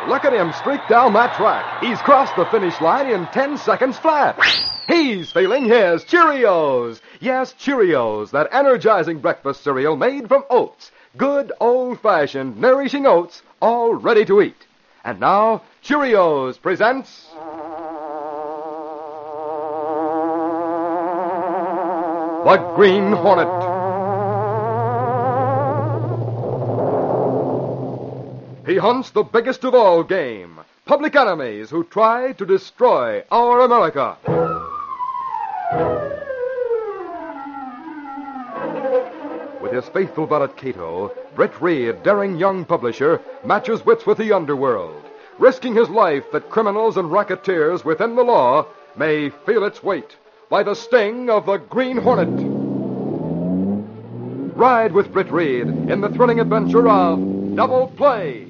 Look at him streak down that track. He's crossed the finish line in 10 seconds flat. He's feeling his Cheerios. Yes, Cheerios, that energizing breakfast cereal made from oats. Good, old-fashioned, nourishing oats, all ready to eat. And now, Cheerios presents... The Green Hornet. He hunts the biggest of all game, public enemies who try to destroy our America. With his faithful valet Cato, Britt Reed, daring young publisher, matches wits with the underworld, risking his life that criminals and racketeers within the law may feel its weight by the sting of the Green Hornet. Ride with Britt Reed in the thrilling adventure of Double Play.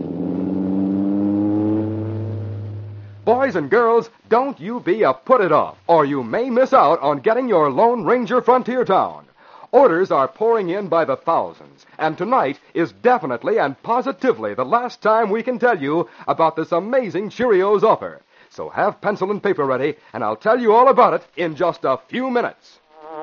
Boys and girls, don't you be a put-it-off, or you may miss out on getting your Lone Ranger Frontier Town. Orders are pouring in by the thousands, and tonight is definitely and positively the last time we can tell you about this amazing Cheerios offer. So have pencil and paper ready, and I'll tell you all about it in just a few minutes.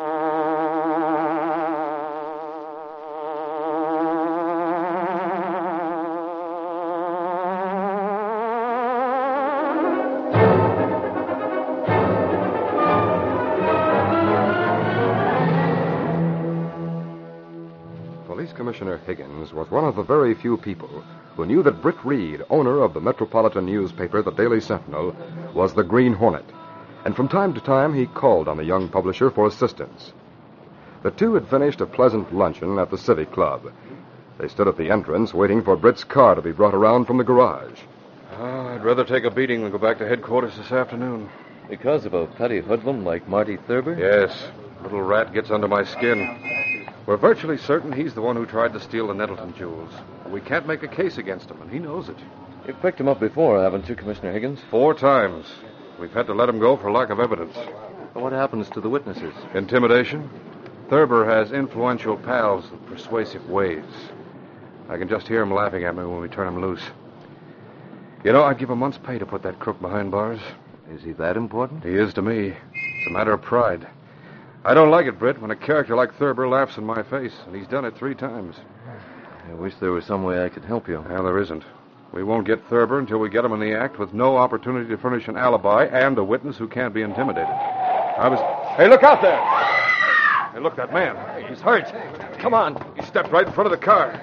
Police Commissioner Higgins was one of the very few people who knew that Britt Reed, owner of the metropolitan newspaper, the Daily Sentinel, was the Green Hornet. And from time to time, he called on the young publisher for assistance. The two had finished a pleasant luncheon at the Civic Club. They stood at the entrance waiting for Britt's car to be brought around from the garage. I'd rather take a beating than go back to headquarters this afternoon. Because of a petty hoodlum like Marty Thurber? Yes. Little rat gets under my skin. We're virtually certain he's the one who tried to steal the Nettleton jewels. We can't make a case against him, and he knows it. You've picked him up before, haven't you, Commissioner Higgins? 4 times. We've had to let him go for lack of evidence. What happens to the witnesses? Intimidation. Thurber has influential pals with persuasive ways. I can just hear him laughing at me when we turn him loose. You know, I'd give a month's pay to put that crook behind bars. Is he that important? He is to me. It's a matter of pride. I don't like it, Britt, when a character like Thurber laughs in my face, and he's done it 3 times. I wish there was some way I could help you. Well, there isn't. We won't get Thurber until we get him in the act with no opportunity to furnish an alibi and a witness who can't be intimidated. Hey, look out there! Hey, look, that man. He's hurt. Come on. He stepped right in front of the car.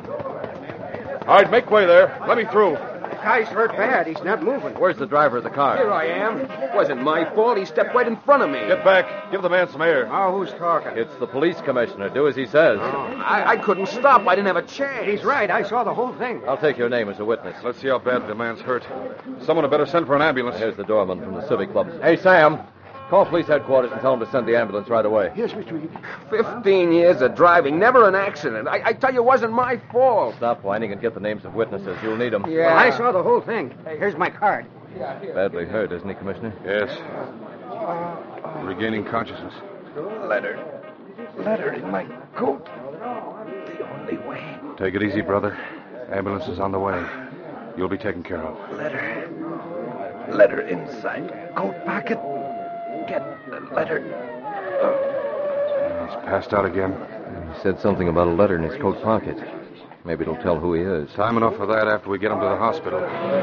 All right, make way there. Let me through. The guy's hurt bad. He's not moving. Where's the driver of the car? Here I am. It wasn't my fault. He stepped right in front of me. Get back. Give the man some air. Oh, who's talking? It's the police commissioner. Do as he says. I couldn't stop. I didn't have a chance. He's right. I saw the whole thing. I'll take your name as a witness. Let's see how badly the man's hurt. Someone had better send for an ambulance. Here's the doorman from the Civic Club. Hey, Sam. Call police headquarters and tell them to send the ambulance right away. Yes, Mr. Reed. 15 years of driving, never an accident. I tell you, it wasn't my fault. Stop whining and get the names of witnesses. You'll need them. Yeah. Well, I saw the whole thing. Hey, here's my card. Badly hurt, isn't he, Commissioner? Yes. Regaining consciousness. Letter in my coat. The only way. Take it easy, brother. Ambulance is on the way. You'll be taken care of. Letter inside coat pocket. Get the letter. He's passed out again. He said something about a letter in his coat pocket. Maybe it'll tell who he is. Time enough for that after we get him to the hospital.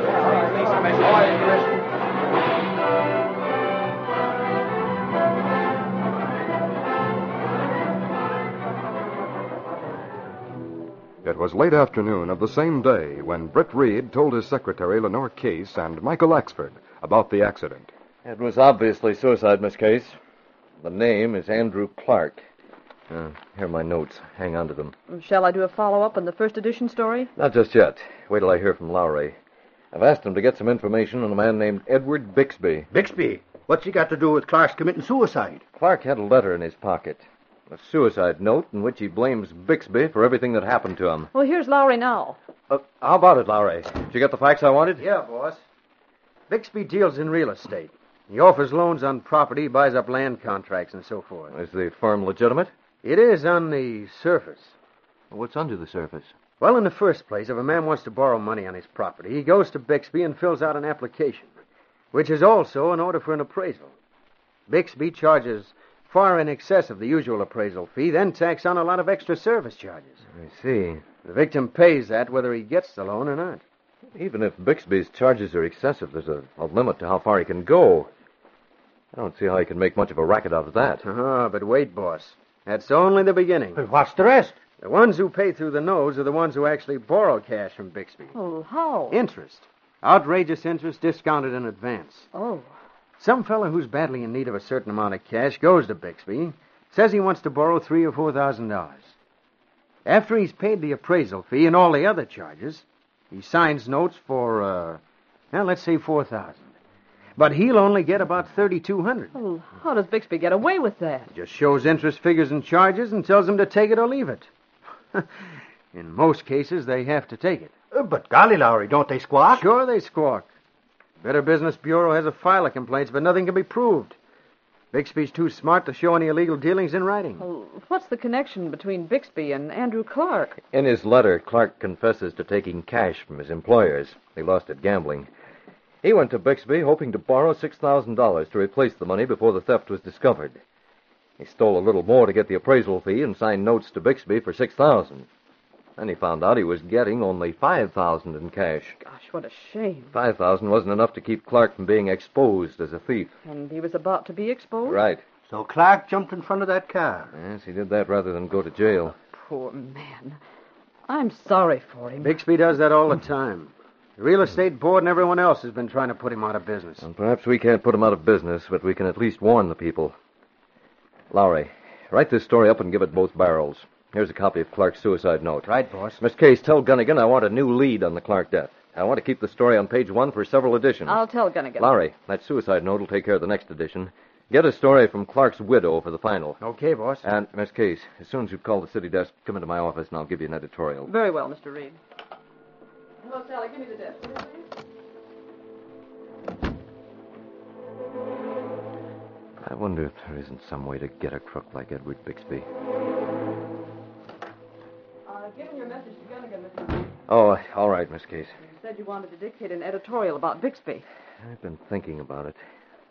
It was late afternoon of the same day when Britt Reed told his secretary, Lenore Case, and Michael Axford about the accident. It was obviously suicide, Miss Case. The name is Andrew Clark. Here are my notes. Hang on to them. Shall I do a follow-up on the first edition story? Not just yet. Wait till I hear from Lowry. I've asked him to get some information on a man named Edward Bixby. Bixby? What's he got to do with Clark's committing suicide? Clark had a letter in his pocket. A suicide note in which he blames Bixby for everything that happened to him. Well, here's Lowry now. How about it, Lowry? Did you get the facts I wanted? Yeah, boss. Bixby deals in real estate. He offers loans on property, buys up land contracts, and so forth. Is the firm legitimate? It is on the surface. What's under the surface? Well, in the first place, if a man wants to borrow money on his property, he goes to Bixby and fills out an application, which is also an order for an appraisal. Bixby charges far in excess of the usual appraisal fee, then tacks on a lot of extra service charges. I see. The victim pays that whether he gets the loan or not. Even if Bixby's charges are excessive, there's a limit to how far he can go. I don't see how he can make much of a racket out of that. Oh, but wait, boss. That's only the beginning. But what's the rest? The ones who pay through the nose are the ones who actually borrow cash from Bixby. Oh, how? Interest. Outrageous interest discounted in advance. Oh. Some fellow who's badly in need of a certain amount of cash goes to Bixby, says he wants to borrow $3,000 or $4,000. After he's paid the appraisal fee and all the other charges, he signs notes for, let's say $4,000. But he'll only get about $3,200. Well, how does Bixby get away with that? Just shows interest figures and charges and tells them to take it or leave it. In most cases, they have to take it. But golly, Lowry, don't they squawk? Sure they squawk. Better Business Bureau has a file of complaints, but nothing can be proved. Bixby's too smart to show any illegal dealings in writing. Well, what's the connection between Bixby and Andrew Clark? In his letter, Clark confesses to taking cash from his employers. He lost at gambling. He went to Bixby hoping to borrow $6,000 to replace the money before the theft was discovered. He stole a little more to get the appraisal fee and signed notes to Bixby for $6,000. Then he found out he was getting only $5,000 in cash. Gosh, what a shame. $5,000 wasn't enough to keep Clark from being exposed as a thief. And he was about to be exposed? Right. So Clark jumped in front of that car. Yes, he did that rather than go to jail. Poor man. I'm sorry for him. Bixby does that all the time. The real estate board and everyone else has been trying to put him out of business. And perhaps we can't put him out of business, but we can at least warn the people. Lowry, write this story up and give it both barrels. Here's a copy of Clark's suicide note. Right, boss. Miss Case, tell Gunnigan I want a new lead on the Clark death. I want to keep the story on page 1 for several editions. I'll tell Gunnigan. Lowry, that suicide note will take care of the next edition. Get a story from Clark's widow for the final. Okay, boss. And, Miss Case, as soon as you call the city desk, come into my office and I'll give you an editorial. Very well, Mr. Reed. Hello, Sally. Give me the desk, will you, please? I wonder if there isn't some way to get a crook like Edward Bixby. Given your message to Gunnigan, Mr. Reed. Oh, all right, Miss Case. You said you wanted to dictate an editorial about Bixby. I've been thinking about it.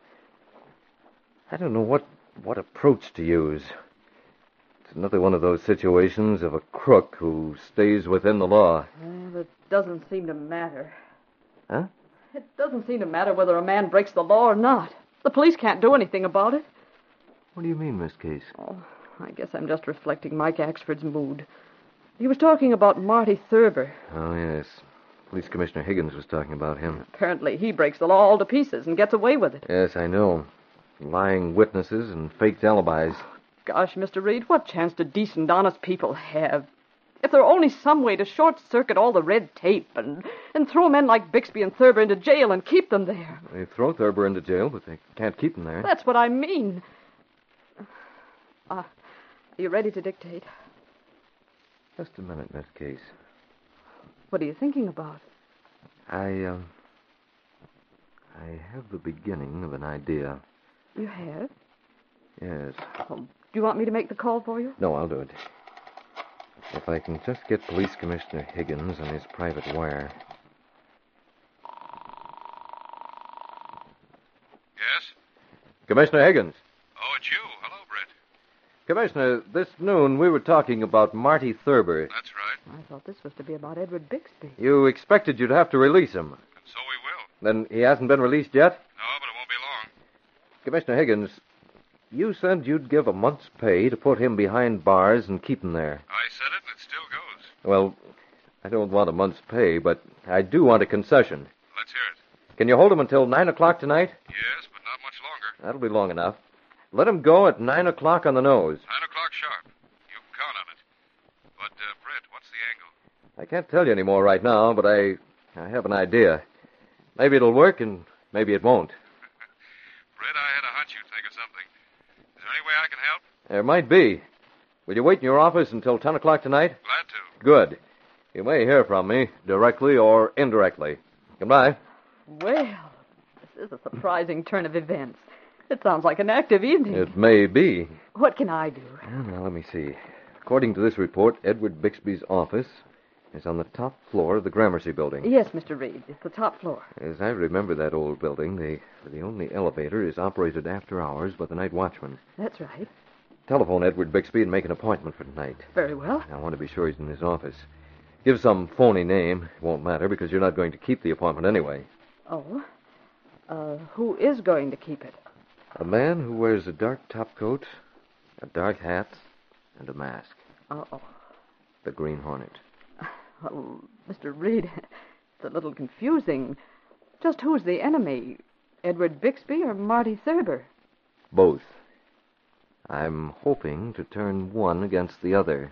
I don't know what approach to use. It's another one of those situations of a crook who stays within the law. Well, it doesn't seem to matter. Huh? It doesn't seem to matter whether a man breaks the law or not. The police can't do anything about it. What do you mean, Miss Case? Oh, I guess I'm just reflecting Mike Axford's mood. He was talking about Marty Thurber. Oh, yes. Police Commissioner Higgins was talking about him. Apparently he breaks the law all to pieces and gets away with it. Yes, I know. Lying witnesses and faked alibis. Gosh, Mr. Reed, what chance do decent, honest people have? If there were only some way to short-circuit all the red tape and throw men like Bixby and Thurber into jail and keep them there. They throw Thurber into jail, but they can't keep him there. That's what I mean. Are you ready to dictate? Just a minute, Miss Case. What are you thinking about? I have the beginning of an idea. You have? Yes. Oh, do you want me to make the call for you? No, I'll do it. If I can just get Police Commissioner Higgins on his private wire. Yes? Commissioner Higgins. Oh, it's you. Hello, Brett. Commissioner, this noon we were talking about Marty Thurber. That's right. I thought this was to be about Edward Bixby. You expected you'd have to release him. And so we will. Then he hasn't been released yet? No, but it won't be long. Commissioner Higgins, you said you'd give a month's pay to put him behind bars and keep him there. I said it, and it still goes. Well, I don't want a month's pay, but I do want a concession. Let's hear it. Can you hold him until 9 o'clock tonight? Yes, but not much longer. That'll be long enough. Let him go at 9 o'clock on the nose. 9 o'clock sharp. You can count on it. But, Brett, what's the angle? I can't tell you any more right now, but I have an idea. Maybe it'll work, and maybe it won't. Brett, I had a hunch you'd think of something. Is there any way I can help? There might be. Will you wait in your office until 10 o'clock tonight? Glad to. Good. You may hear from me, directly or indirectly. Goodbye. Well, this is a surprising turn of events. It sounds like an active evening. It may be. What can I do? Well, now, let me see. According to this report, Edward Bixby's office is on the top floor of the Gramercy building. Yes, Mr. Reed. It's the top floor. As I remember that old building, the only elevator is operated after hours by the night watchman. That's right. Telephone Edward Bixby and make an appointment for tonight. Very well. I want to be sure he's in his office. Give some phony name. It won't matter because you're not going to keep the appointment anyway. Oh? Who is going to keep it? A man who wears a dark topcoat, a dark hat, and a mask. Uh-oh. The Green Hornet. Oh, Mr. Reed, it's a little confusing. Just who's the enemy? Edward Bixby or Marty Thurber? Both. I'm hoping to turn one against the other.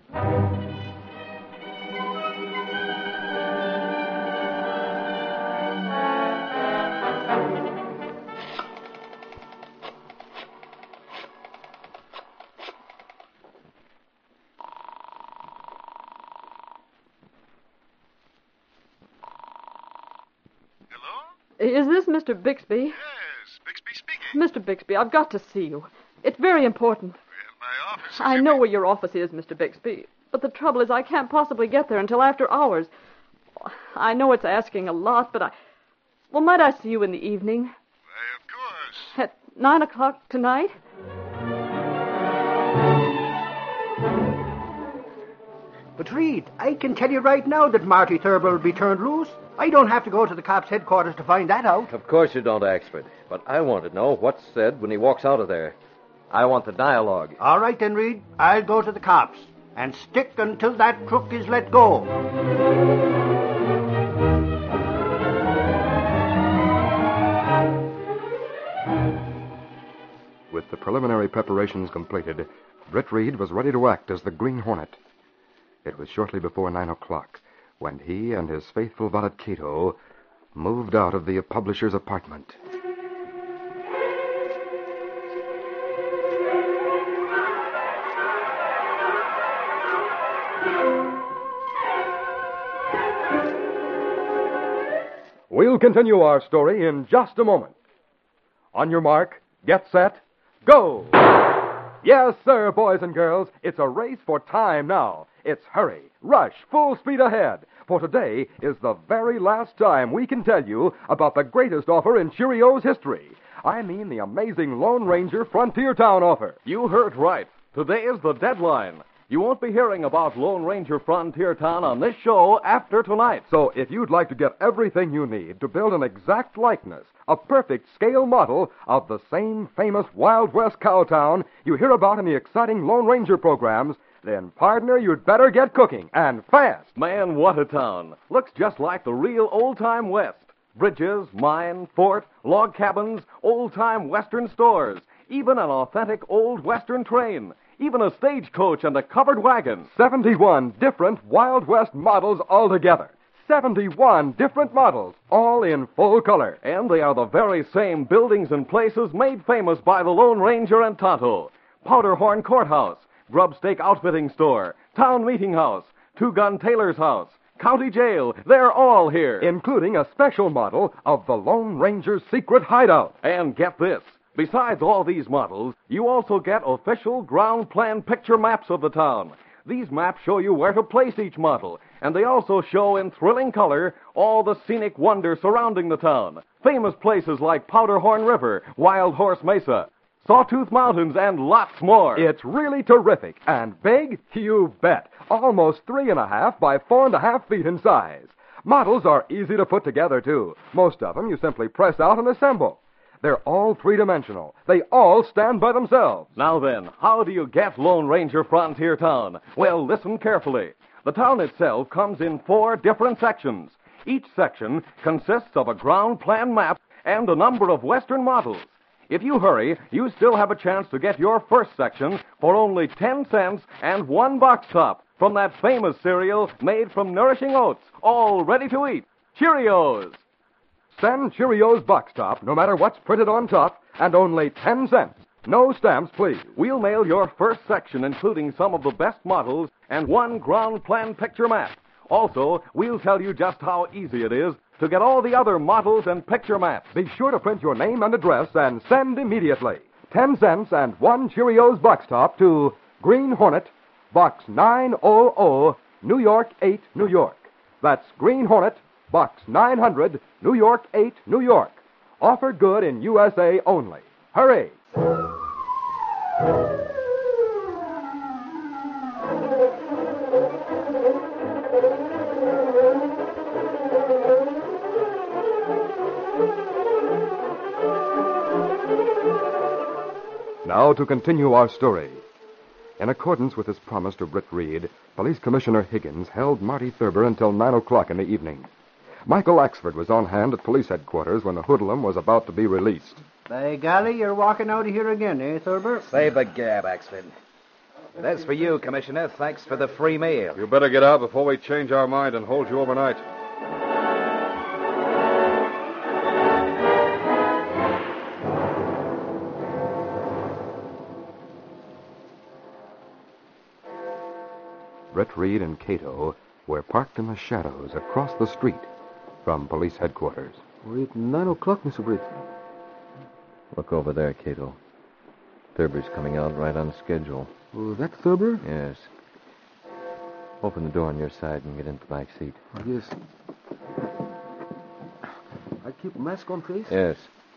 Is this Mr. Bixby? Yes, Bixby speaking. Mr. Bixby, I've got to see you. It's very important. My office. I know where your office is, Mr. Bixby, but the trouble is I can't possibly get there until after hours. I know it's asking a lot, but Well, might I see you in the evening? Why, of course. At 9 o'clock tonight? But Reed, I can tell you right now that Marty Thurber will be turned loose. I don't have to go to the cops' headquarters to find that out. Of course you don't, Axford. But I want to know what's said when he walks out of there. I want the dialogue. All right then, Reed. I'll go to the cops. And stick until that crook is let go. With the preliminary preparations completed, Britt Reed was ready to act as the Green Hornet. It was shortly before 9 o'clock when he and his faithful valet Cato moved out of the publisher's apartment. We'll continue our story in just a moment. On your mark, get set, go! Yes, sir, boys and girls, it's a race for time now. It's hurry, rush, full speed ahead. For today is the very last time we can tell you about the greatest offer in Cheerios history. I mean the amazing Lone Ranger Frontier Town offer. You heard right. Today is the deadline. You won't be hearing about Lone Ranger Frontier Town on this show after tonight. So if you'd like to get everything you need to build an exact likeness, a perfect scale model of the same famous Wild West cow town you hear about in the exciting Lone Ranger programs, then, partner, you'd better get cooking, and fast. Man, what a town. Looks just like the real old-time West. Bridges, mine, fort, log cabins, old-time Western stores, even an authentic old Western train, even a stagecoach and a covered wagon. 71 different Wild West models altogether. 71 different models, all in full color. And they are the very same buildings and places made famous by the Lone Ranger and Tonto. Powderhorn Courthouse, Grubstake Outfitting Store, Town Meeting House, Two-Gun Tailor's House, County Jail, they're all here. Including a special model of the Lone Ranger's secret hideout. And get this, besides all these models, you also get official ground plan picture maps of the town. These maps show you where to place each model, and they also show in thrilling color all the scenic wonders surrounding the town. Famous places like Powderhorn River, Wild Horse Mesa, Sawtooth Mountains, and lots more. It's really terrific. And big? You bet. Almost 3.5 by 4.5 feet in size. Models are easy to put together, too. Most of them you simply press out and assemble. They're all three-dimensional. They all stand by themselves. Now then, how do you get Lone Ranger Frontier Town? Well, listen carefully. The town itself comes in 4 different sections. Each section consists of a ground plan map and a number of Western models. If you hurry, you still have a chance to get your first section for only 10 cents and 1 box top from that famous cereal made from nourishing oats, all ready to eat. Cheerios! Send Cheerios box top, no matter what's printed on top, and only 10 cents. No stamps, please. We'll mail your first section, including some of the best models and 1 ground plan picture map. Also, we'll tell you just how easy it is to get all the other models and picture maps. Be sure to print your name and address and send immediately. 10 cents and 1 Cheerios box top to Green Hornet, Box 900, New York 8, New York. That's Green Hornet, Box 900, New York 8, New York. Offer good in USA only. Hurry! Now to continue our story. In accordance with his promise to Britt Reed, Police Commissioner Higgins held Marty Thurber until 9 o'clock in the evening. Michael Axford was on hand at police headquarters when the hoodlum was about to be released. By golly, you're walking out of here again, eh, Thurber? Save a gab, Axford. That's for you, Commissioner. Thanks for the free meal. You better get out before we change our mind and hold you overnight. Britt Reed and Cato were parked in the shadows across the street from police headquarters. We're at 9 o'clock, Mr. Britt. Look over there, Cato. Thurber's coming out right on schedule. Oh, that Thurber? Yes. Open the door on your side and get into the back seat. Oh, yes. I keep a mask on face? Yes.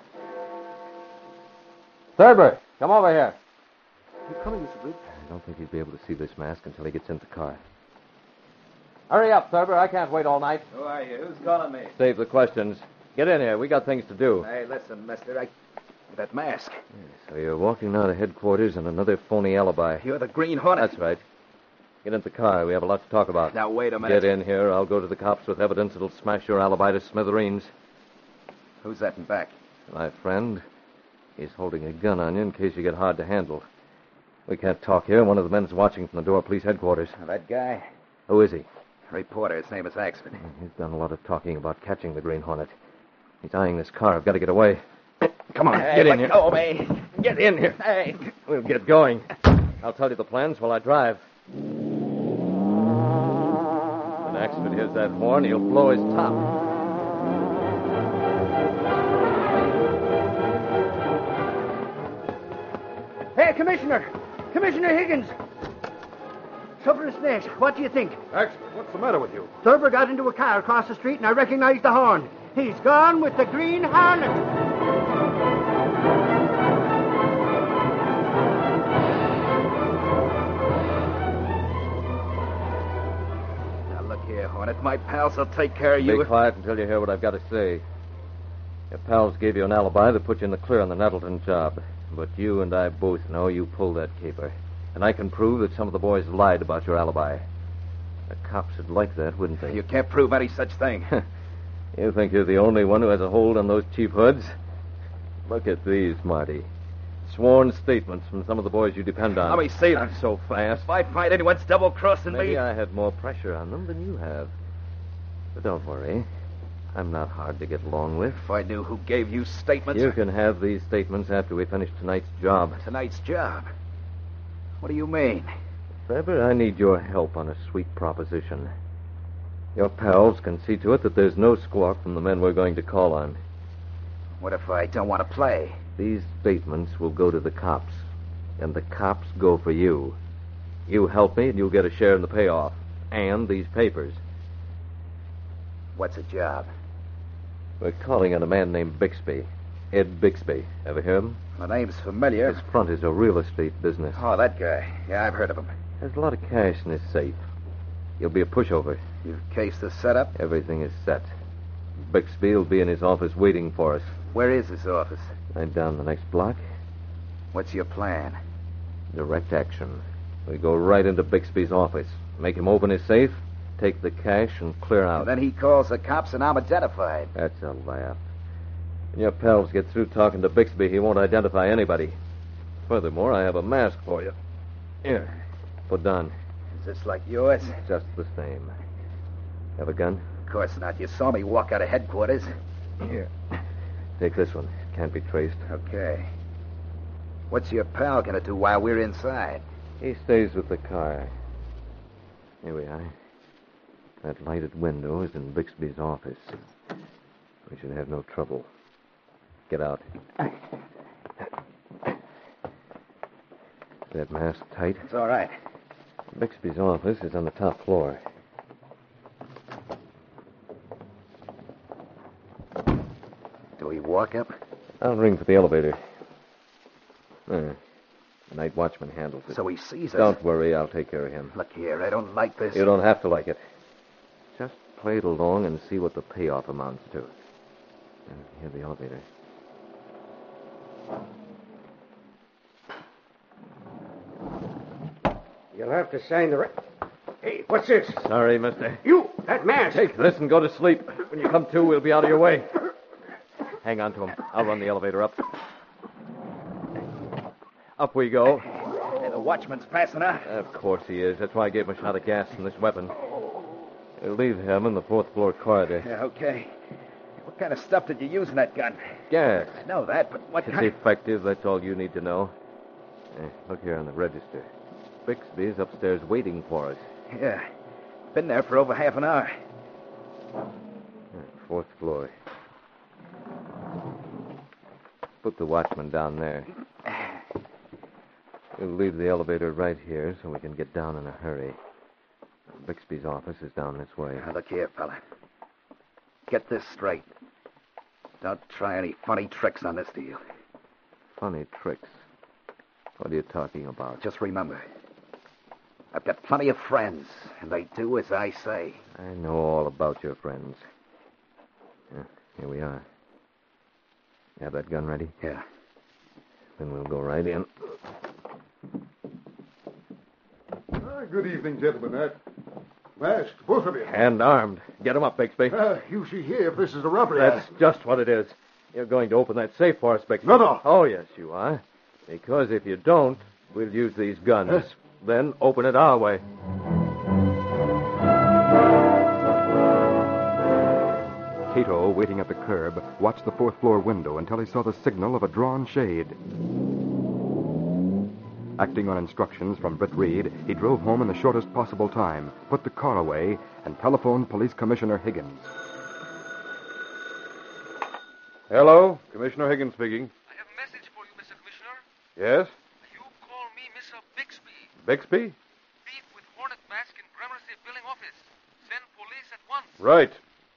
Thurber, come over here. You coming, Mr. Britt? I don't think he'd be able to see this mask until he gets in the car. Hurry up, Thurber. I can't wait all night. Who are you? Who's calling me? Save the questions. Get in here. We got things to do. Hey, listen, mister. That mask. So you're walking out of headquarters and another phony alibi. You're the Green Hornet. That's right. Get in the car. We have a lot to talk about. Now, wait a minute. Get in here. I'll go to the cops with evidence that'll smash your alibi to smithereens. Who's that in back? My friend. He's holding a gun on you in case you get hard to handle. We can't talk here. One of the men's watching from the door of police headquarters. That guy? Who is he? Reporter. His name is Axford. He's done a lot of talking about catching the Green Hornet. He's eyeing this car. I've got to get away. Come on, Hey, get in let here. go of me. Get in here. Hey. We'll get going. I'll tell you the plans while I drive. When Axford hears that horn, he'll blow his top. Hey, Commissioner! Commissioner Higgins! Suffer's Nest, what do you think? Axford, what's the matter with you? Thurber got into a car across the street and I recognized the horn. He's gone with the Green Hornet. Here, Hornet. My pals will take care of you. Be quiet until you hear what I've got to say. Your pals gave you an alibi that put you in the clear on the Nettleton job. But you and I both know you pulled that caper. And I can prove that some of the boys lied about your alibi. The cops would like that, wouldn't they? You can't prove any such thing. You think you're the only one who has a hold on those cheap hoods? Look at these, Marty. Sworn statements from some of the boys you depend on. Let me see them. Not so fast. If I find anyone's double-crossing Maybe me... I had more pressure on them than you have. But don't worry. I'm not hard to get along with. If I knew who gave you statements... You can have these statements after we finish tonight's job. Tonight's job? What do you mean? Thurber, I need your help on a sweet proposition. Your pals can see to it that there's no squawk from the men we're going to call on. What if I don't want to play? These statements will go to the cops, and the cops go for you. You help me, and you'll get a share in the payoff, and these papers. What's a job? We're calling on a man named Bixby. Ed Bixby. Ever hear of him? My name's familiar. His front is a real estate business. Oh, that guy. Yeah, I've heard of him. There's a lot of cash in his safe. He'll be a pushover. You've cased the setup? Everything is set. Bixby will be in his office waiting for us. Where is his office? Right down the next block. What's your plan? Direct action. We go right into Bixby's office, make him open his safe, take the cash, and clear out. And then he calls the cops and I'm identified. That's a laugh. When your pals get through talking to Bixby, he won't identify anybody. Furthermore, I have a mask for you. Here, put on. Is this like yours? Just the same. Have a gun? Of course not. You saw me walk out of headquarters. Here. Take this one. Can't be traced. Okay. What's your pal going to do while we're inside? He stays with the car. Here we are. That lighted window is in Bixby's office. We should have no trouble. Get out. Is that mask tight? It's all right. Bixby's office is on the top floor. walk up? I'll ring for the elevator. The night watchman handles it. So he sees us. Don't worry, I'll take care of him. Look here, I don't like this. You don't have to like it. Just play it along and see what the payoff amounts to. Here's the elevator. You'll have to sign the... Hey, what's this? Sorry, mister. You, that mask. Take this and go to sleep. When you come to, we'll be out of your way. Hang on to him. I'll run the elevator up. Up we go. Hey, the watchman's passing out. Of course he is. That's why I gave him a shot of gas from this weapon. We'll leave him in the fourth floor corridor. Yeah, okay. What kind of stuff did you use in that gun? Gas. I know that, but what It's kind... effective. That's all you need to know. Look here on the register. Bixby's upstairs waiting for us. Yeah. Been there for over half an hour. Fourth floor. Put the watchman down there. We'll leave the elevator right here so we can get down in a hurry. Bixby's office is down this way. Now, look here, fella. Get this straight. Don't try any funny tricks on this deal. Funny tricks? What are you talking about? Just remember, I've got plenty of friends, and they do as I say. I know all about your friends. Here we are. You have that gun ready? Yeah. Then we'll go right in. Good evening, gentlemen. Masked, both of you. And armed. Get 'em up, Bixby. You see here if this is a robbery. That's just what it is. You're going to open that safe for us, Bixby. No. Oh, yes, you are. Because if you don't, we'll use these guns. Then open it our way. Cato, waiting at the curb, watched the fourth floor window until he saw the signal of a drawn shade. Acting on instructions from Britt Reed, he drove home in the shortest possible time, put the car away, and telephoned Police Commissioner Higgins. Hello, Commissioner Higgins speaking. I have a message for you, Mr. Commissioner. Yes? You call me Mr. Bixby. Bixby? Thief with hornet mask in Gramercy billing office. Send police at once. Right.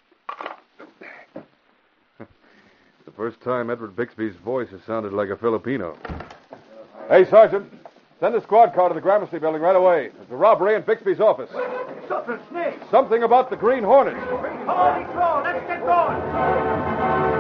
The first time Edward Bixby's voice has sounded like a Filipino. Hey, Sergeant. Send a squad car to the Gramercy building right away. There's a robbery in Bixby's office. Something, Snake. Something about the Green Hornet. Holy crow, let's get going.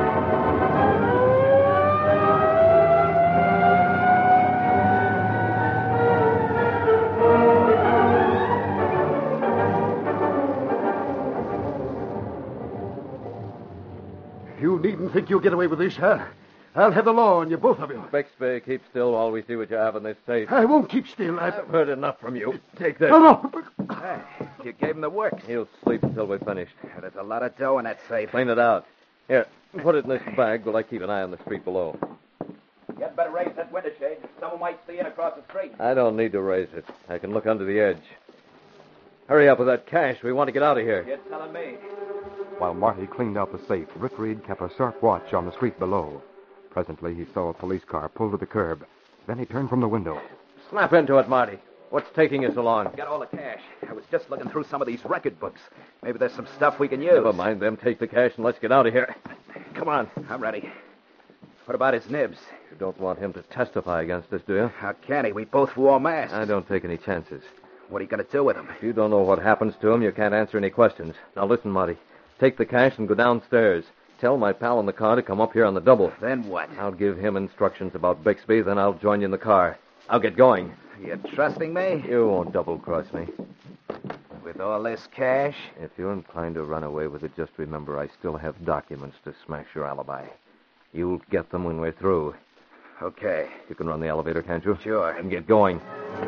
You needn't think you'll get away with this, huh? I'll have the law on you, both of you. Bixby, keep still while we see what you have in this safe. I won't keep still. I've heard enough from you. Take this. No. Hey, you gave him the works. He'll sleep until we're finished. There's a lot of dough in that safe. Clean it out. Here, put it in this bag while I keep an eye on the street below. You'd better raise that window shade. Someone might see in across the street. I don't need to raise it. I can look under the edge. Hurry up with that cash. We want to get out of here. You're telling me. While Marty cleaned out the safe, Britt Reed kept a sharp watch on the street below. Presently, he saw a police car pull to the curb. Then he turned from the window. Snap into it, Marty. What's taking you so long? Got all the cash. I was just looking through some of these record books. Maybe there's some stuff we can use. Never mind them. Take the cash and let's get out of here. Come on. I'm ready. What about his nibs? You don't want him to testify against us, do you? How can he? We both wore masks. I don't take any chances. What are you going to do with him? If you don't know what happens to him, you can't answer any questions. Now listen, Marty. Take the cash and go downstairs. Tell my pal in the car to come up here on the double. Then what? I'll give him instructions about Bixby, then I'll join you in the car. I'll get going. You trusting me? You won't double-cross me. With all this cash? If you're inclined to run away with it, just remember I still have documents to smash your alibi. You'll get them when we're through. Okay. You can run the elevator, can't you? Sure. And get going.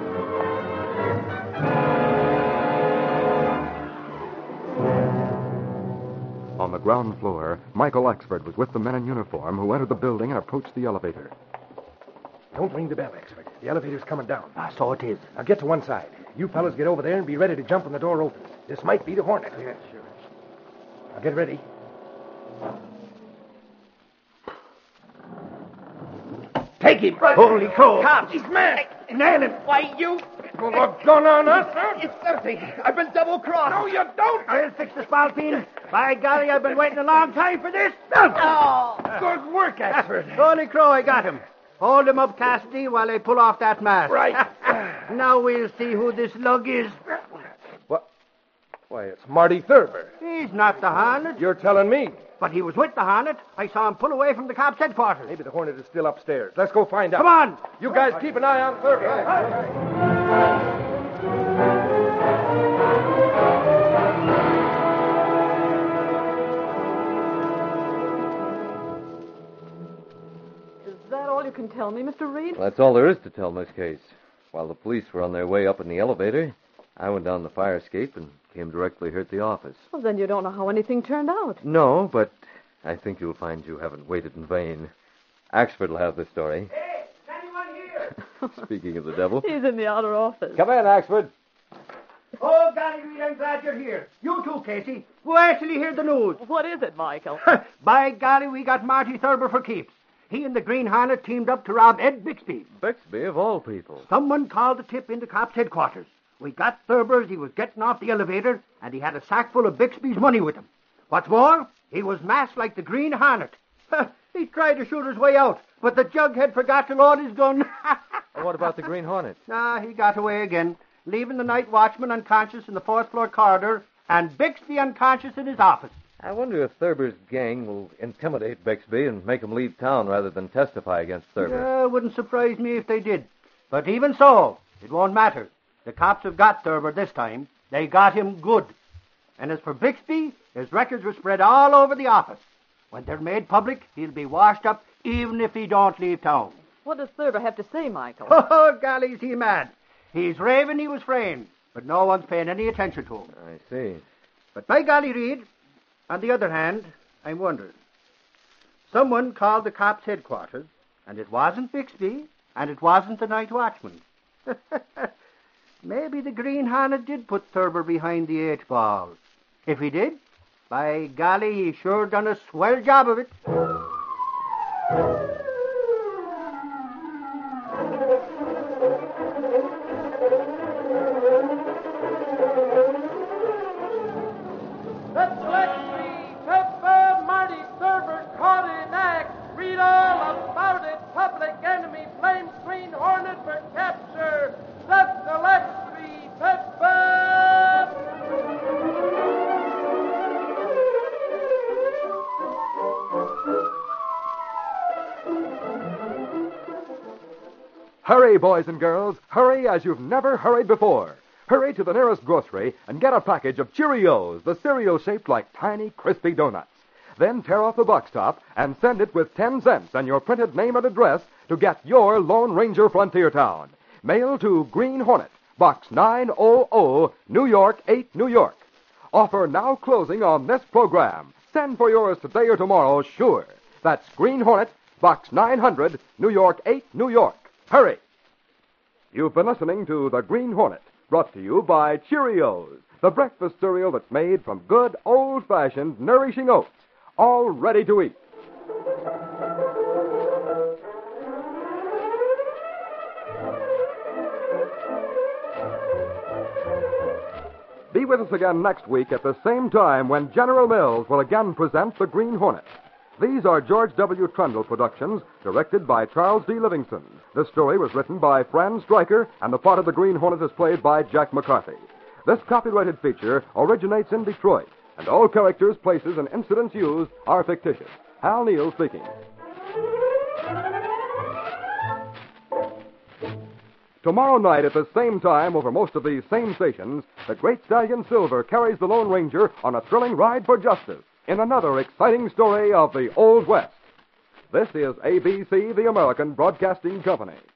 On the ground floor, Michael Axford was with the men in uniform who entered the building and approached the elevator. Don't ring the bell, Axford. The elevator's coming down. So it is. Now get to one side. You fellas get over there and be ready to jump when the door opens. This might be the Hornet. Yeah, sure. Now get ready. Take him. Holy crow. Cops. He's mad. Nail him. Why, you... Pull a gun on us? It's empty. I've been double-crossed. No, you don't. I'll fix the spalpeen. By golly, I've been waiting a long time for this. Good work, Axford. Holy crow, I got him. Hold him up, Cassidy, while I pull off that mask. Right. Now we'll see who this lug is. What? Why, it's Marty Thurber. He's not the Hornet. You're telling me. But he was with the Hornet. I saw him pull away from the cops' headquarters. Maybe the Hornet is still upstairs. Let's go find out. Come on. You guys keep an eye on Thurber. Is that all you can tell me, Mr. Reed? Well, that's all there is to tell, Miss Case. While the police were on their way up in the elevator, I went down the fire escape and came directly here at the office. Well, then you don't know how anything turned out. No, but I think you'll find you haven't waited in vain. Axford will have the story. Hey, is anyone here? Speaking of the devil. He's in the outer office. Come in, Axford. Oh, golly, Reed, I'm glad you're here. You too, Casey. Who actually heard the news? What is it, Michael? By golly, we got Marty Thurber for keeps. He and the Green Hornet teamed up to rob Ed Bixby. Bixby, of all people. Someone called the tip into cops' headquarters. We got Thurber as he was getting off the elevator, and he had a sack full of Bixby's money with him. What's more, he was masked like the Green Hornet. He tried to shoot his way out, but the jughead forgot to load his gun. What about the Green Hornet? He got away again, leaving the night watchman unconscious in the fourth-floor corridor and Bixby unconscious in his office. I wonder if Thurber's gang will intimidate Bixby and make him leave town rather than testify against Thurber. Yeah, it wouldn't surprise me if they did. But even so, it won't matter. The cops have got Thurber this time. They got him good. And as for Bixby, his records were spread all over the office. When they're made public, he'll be washed up even if he don't leave town. What does Thurber have to say, Michael? Oh, golly, is he mad. He's raving he was framed, but no one's paying any attention to him. I see. But by golly, Reed, on the other hand, I'm wondering. Someone called the cops' headquarters, and it wasn't Bixby, and it wasn't the night watchman. Maybe the Green Hornet did put Thurber behind the 8-ball. If he did, by golly, he sure done a swell job of it. Hurry, boys and girls. Hurry as you've never hurried before. Hurry to the nearest grocery and get a package of Cheerios, the cereal shaped like tiny, crispy donuts. Then tear off the box top and send it with 10 cents and your printed name and address to get your Lone Ranger Frontier Town. Mail to Green Hornet, Box 900, New York, 8, New York. Offer now closing on this program. Send for yours today or tomorrow, sure. That's Green Hornet, Box 900, New York, 8, New York. Hurry! You've been listening to The Green Hornet, brought to you by Cheerios, the breakfast cereal that's made from good, old-fashioned, nourishing oats, all ready to eat. Be with us again next week at the same time when General Mills will again present The Green Hornet. These are George W. Trundle productions, directed by Charles D. Livingston. The story was written by Fran Stryker, and the part of the Green Hornet is played by Jack McCarthy. This copyrighted feature originates in Detroit, and all characters, places, and incidents used are fictitious. Hal Neal speaking. Tomorrow night at the same time over most of these same stations, the great stallion Silver carries the Lone Ranger on a thrilling ride for justice in another exciting story of the Old West. This is ABC, the American Broadcasting Company.